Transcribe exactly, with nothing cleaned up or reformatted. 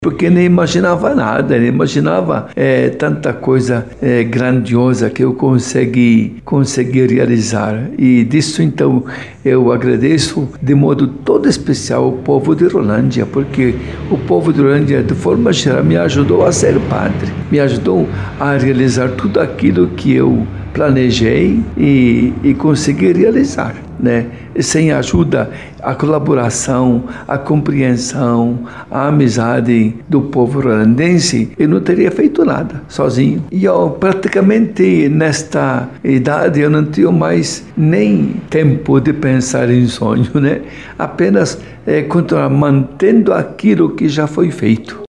porque nem imaginava nada, nem imaginava é, tanta coisa é, grandiosa que eu consegui, consegui realizar. E disso, então, eu agradeço de modo todo especial o povo de Rolândia, porque o povo de Rolândia, de forma geral, me ajudou a ser padre, me ajudou a realizar tudo aquilo que eu planejei e, e consegui realizar, né? E sem a ajuda, a colaboração, a compreensão, a amizade do povo rolandense, eu não teria feito nada sozinho. E eu praticamente nesta idade eu não tenho mais nem tempo de pensar em sonho, né? Apenas é, continuar mantendo aquilo que já foi feito.